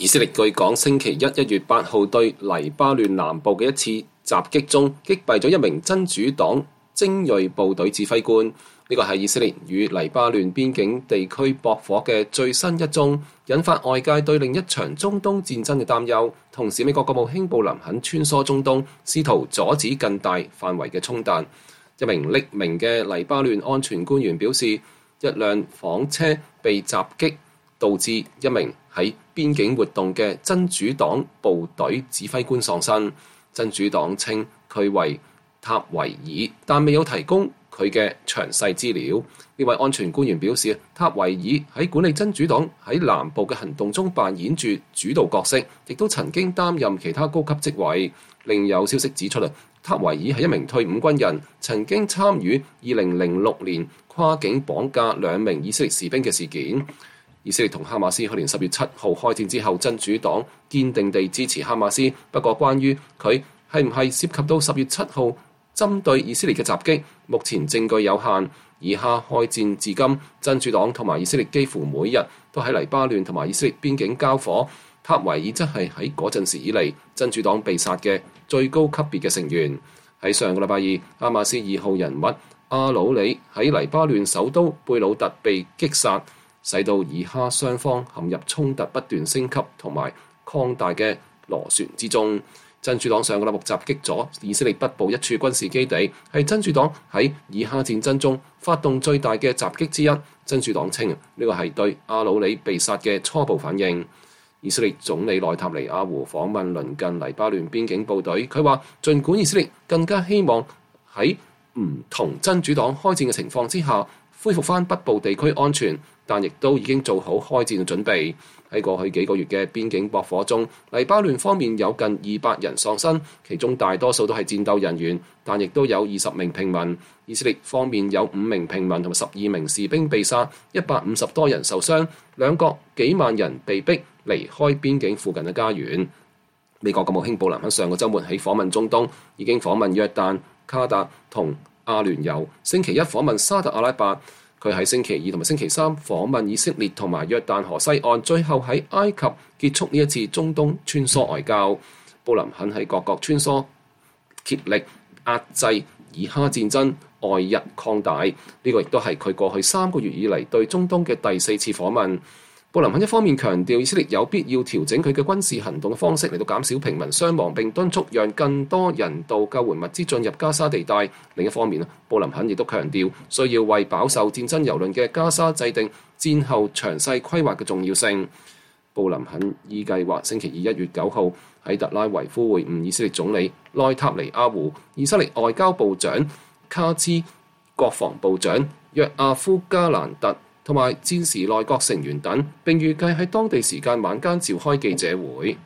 以色列據講星期1月8號對黎巴嫩南部嘅一次襲擊中擊斃咗一名真主黨精銳部隊指揮官。呢個係以色列與黎巴嫩邊境地區駁火嘅最新一宗，引發外界對另一場中東戰爭嘅擔憂。同時美國國務卿布林肯穿梭中東，試圖阻止更大範圍嘅衝突。一名匿名嘅黎巴嫩安全官員表示，一輛房車被襲擊，導致一名喺邊境活動嘅真主黨部隊指揮官喪生。真主黨稱佢為塔維爾，但未有提供佢嘅詳細資料。呢位安全官員表示，塔維爾喺管理真主黨喺南部嘅行動中扮演住主導角色，亦都曾經擔任其他高級職位。另有消息指出，塔維爾係一名退伍軍人，曾經參與2006年跨境綁架2名以色列士兵嘅事件。以色列同哈馬斯去年10月7號開戰之後，真主黨堅定地支持哈馬斯。不過，關於佢係唔係涉及到10月7號針對以色列嘅襲擊，目前證據有限。以哈開戰至今，真主黨同埋以色列幾乎每日都喺黎巴嫩同埋以色列邊境交火。塔維爾則係喺嗰陣時以嚟真主黨被殺嘅最高級別嘅成員。喺上個禮拜二，哈馬斯2號人物阿魯里喺黎巴嫩首都貝魯特被擊殺，使到以哈雙方陷入衝突不斷升級同埋擴大嘅螺旋之中。真主黨上個禮拜襲擊咗以色列北部一處軍事基地，係真主黨喺以哈戰爭中發動最大嘅襲擊之一。真主黨稱呢個係對阿魯里被殺嘅初步反應。以色列總理內塔尼亞胡訪問鄰近黎巴嫩邊境部隊，佢話儘管以色列更加希望喺唔同真主黨開戰嘅情況之下恢復翻北部地區安全，但亦都已經做好開戰嘅準備。喺過去幾個月嘅邊境駁火中，黎巴嫩方面有近200人喪生，其中大多數都係戰鬥人員，但亦都有20名平民。以色列方面有5名平民同埋12名士兵被殺，150多人受傷，兩國幾萬人被逼離開邊境附近嘅家園。美國國務卿布林肯上個週末喺訪問中東，已經訪問約旦、卡達同阿聯酋，星期一訪問沙特阿拉伯。佢喺星期2同埋星期3訪問以色列同埋約旦河西岸，最後喺埃及結束呢一次中東穿梭外交。布林肯喺各國穿梭，竭力壓制以哈戰爭外日擴大。呢個亦都係佢過去3個月以嚟對中東嘅第4次訪問。布林肯一方面強調以色列有必要調整佢嘅軍事行動嘅方式嚟到減少平民傷亡，並敦促讓更多人道救援物資進入加沙地帶。另一方面，布林肯亦都強調需要為飽受戰爭蹂躪嘅加沙制定戰後詳細規劃嘅重要性。布林肯依計劃星期2 1月9號喺特拉維夫會晤以色列總理內塔尼亞胡、以色列外交部長卡茲、國防部長約阿夫加蘭特同埋戰時內閣成員等，並預計喺當地時間晚間召開記者會。